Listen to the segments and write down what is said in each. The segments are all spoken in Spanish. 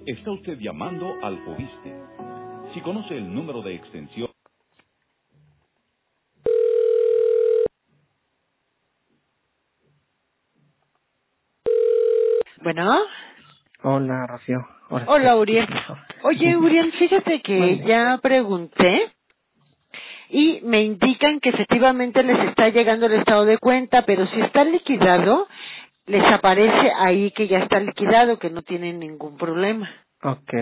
Está usted llamando al Fobiste. Si conoce el número de extensión... Bueno. Hola, Rocío. Ahora sí te Hola, Uriel. escucho. Oye, Uriel, fíjate que Mande. ya pregunté y me indican que efectivamente les está llegando el estado de cuenta, pero si está liquidado, les aparece ahí que ya está liquidado, que no tienen ningún problema. Ok.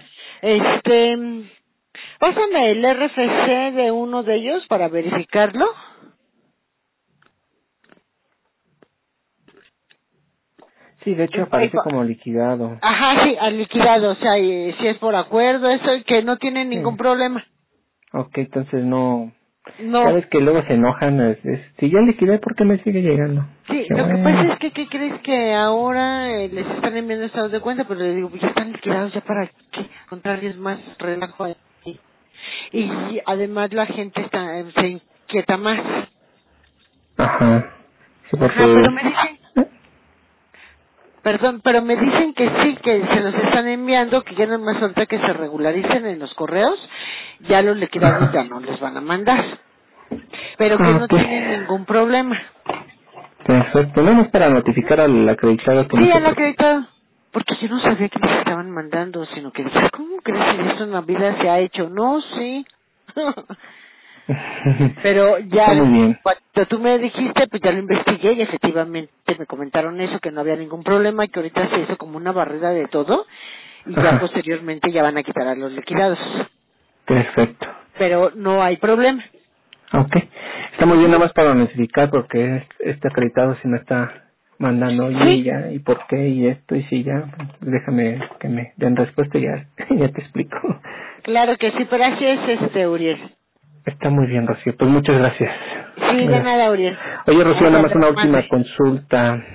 Pásame el RFC de uno de ellos para verificarlo. Sí, de hecho aparece como liquidado. Ajá, sí, al liquidado, o sea, si es por acuerdo, eso, que no tienen Sí. ningún problema. Ok, entonces no... No. Sabes que luego se enojan, si ya liquidé, ¿por qué me sigue llegando? Sí, Qué lo que pasa bueno. es que, ¿qué crees que ahora les están enviando estados de cuenta? Pero le digo, pues ya están liquidados, ya para qué, contrarios más relajo ahí. Y además la gente se inquieta más. Ajá. Sí, Ajá, porque... pero me dicen, perdón, pero me dicen que sí, que se los están enviando, que ya no más falta que se regularicen en los correos, ya los liquidados ya Ajá. no les van a mandar. Pero que no Ok. tienen ningún problema. Perfecto. No es para notificar al acreditado que no Sí, se al preocupe. acreditado. Porque yo no sabía que les estaban mandando, sino que dije, ¿cómo crees que eso en la vida se ha hecho? No, sí. Pero ya, Está muy bien. cuando tú me dijiste, pues ya lo investigué y efectivamente me comentaron eso, que no había ningún problema, que ahorita se hizo como una barrera de todo y ya Ajá. posteriormente ya van a quitar a los liquidados. Perfecto. Pero no hay problema. Ok. Está muy bien, Ujú. nada más para notificar porque este acreditado si me está mandando, oye, Sí, ya, ¿y por qué? Y esto, y si ya, déjame que me den respuesta y ya, ya te explico. claro que sí, pero así es Uriel. Está muy bien, Rocío. Pues muchas gracias. Sí, de Gracias. nada, Uriel. Oye, Rocío, Hasta nada más una luego, última mande. consulta.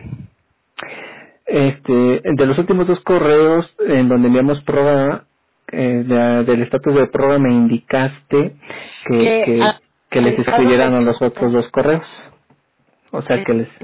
De los últimos dos correos en donde enviamos prueba, del estatus de prueba me indicaste que, Que que, que les acreditado escribieran a de... los otros dos correos. O sea que les...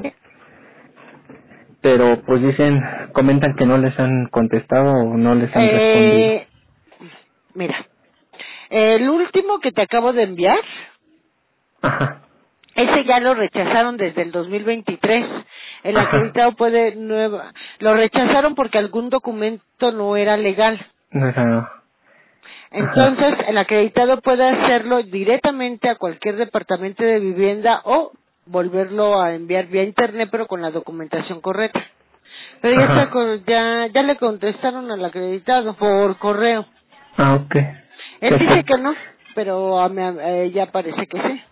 Pero pues dicen, comentan que no les han contestado o no les han respondido. Eh, mira, el último que te acabo de enviar, Ajá, ese ya lo rechazaron desde el 2023. El ajá. acreditado puede lo rechazaron porque algún documento no era legal. No era... Ajá. Entonces, el acreditado puede hacerlo directamente a cualquier departamento de vivienda o volverlo a enviar vía internet, pero con la documentación correcta. Pero ya está, Ajá. ya le contestaron al acreditado por correo. Ah, ok. Él dice que Perfecto. no, pero a ella parece que sí.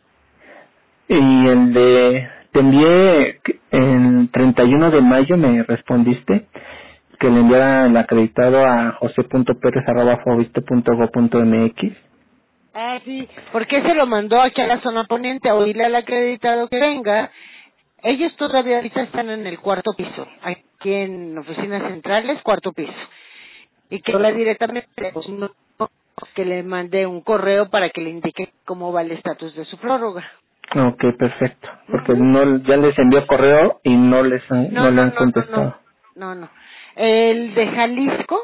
Y el de... Te envié el 31 de mayo, me respondiste que le enviara el acreditado a jose.perez@fobiste.go.mx. Ah, sí, porque se lo mandó aquí a la zona poniente a oírle al acreditado que venga. Ellos todavía ahorita están en el cuarto piso, aquí en oficinas centrales, cuarto piso. Y que habla directamente, pues, que le mande un correo para que le indique cómo va el estatus de su prórroga. Ok, perfecto. Porque Ujú. no ya les envió correo y No, no le no, han no, no, no, contestado. no, no. El de Jalisco,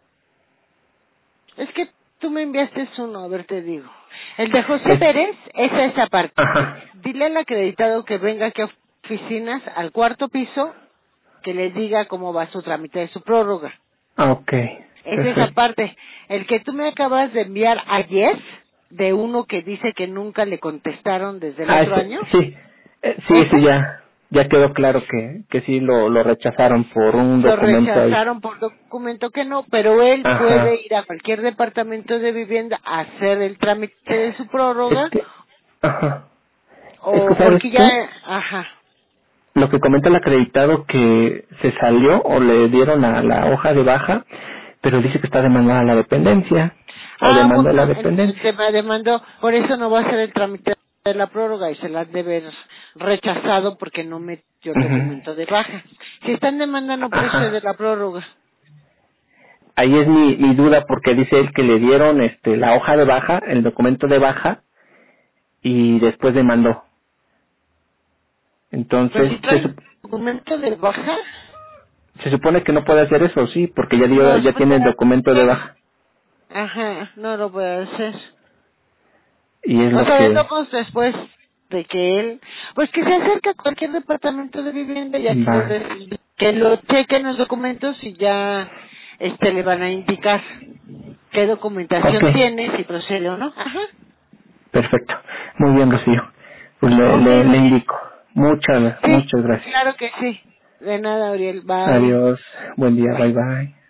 es que tú me enviaste uno, a ver, te digo. El de José Es, Pérez es esa parte. ajá. Dile al acreditado que venga aquí a oficinas, al cuarto piso, que le diga cómo va su trámite de su prórroga. Ah, ok. Es esa Perfecto. parte. El que tú me acabas de enviar ayer, de uno que dice que nunca le contestaron desde el Ah, otro año, sí. Sí, ese ya quedó claro que sí lo rechazaron por un lo documento ahí. rechazaron por documento que no, pero él Ajá. puede ir a cualquier departamento de vivienda a hacer el trámite de su prórroga, Ajá. Es que, o ¿sabes porque ya, qué? ajá. Lo que comenta el acreditado que se salió o le dieron a la hoja de baja, pero dice que está demandada a la dependencia, o Ah, demandó a la bueno, el dependencia. tema demandó, por eso no va a hacer el trámite de la prórroga y se la han de ver rechazado porque no metió el Ujú. documento de baja. Si están demandando por eso de Ajá. la prórroga. Ahí es mi duda porque dice él que le dieron la hoja de baja, el documento de baja, y después demandó. Pero Entonces, si trae documento de baja, Se supone que no puede hacer eso, sí, porque ya No, ya tiene el documento de baja. Ajá, no lo puede hacer. Y es O lo sea, que... vamos después de que él, pues que se acerque a cualquier departamento de vivienda y aquí Va. que lo chequen los documentos y ya le van a indicar qué documentación Ok. tiene, si procede o no. Ajá. Perfecto. Muy bien, Rocío. Pues Ok, le Uriel. indico. Muchas Sí, gracias. claro que sí. De nada, Uriel. Bye. Adiós. Buen día. Bye bye.